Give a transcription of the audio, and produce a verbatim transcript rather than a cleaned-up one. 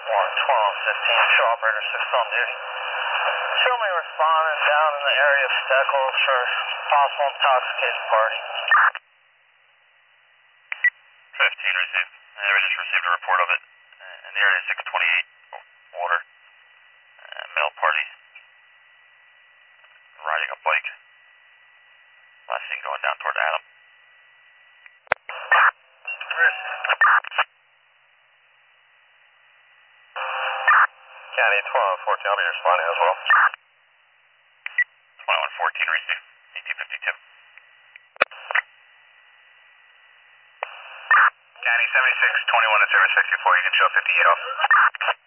one twelve fifteen, show operator six on duty. Show me responding down in the area of Steckles for possible intoxication party. fifteen received. Uh, we just received a report of it uh, in the area six twenty-eight, water, uh, male party, riding a bike. Last seen going down toward Adam. County twelve fourteen, I'll be responding as well. twenty-one fourteen received, D T fifty-two. County seventy-six twenty-one at service sixty-four, you can show fifty-eight off.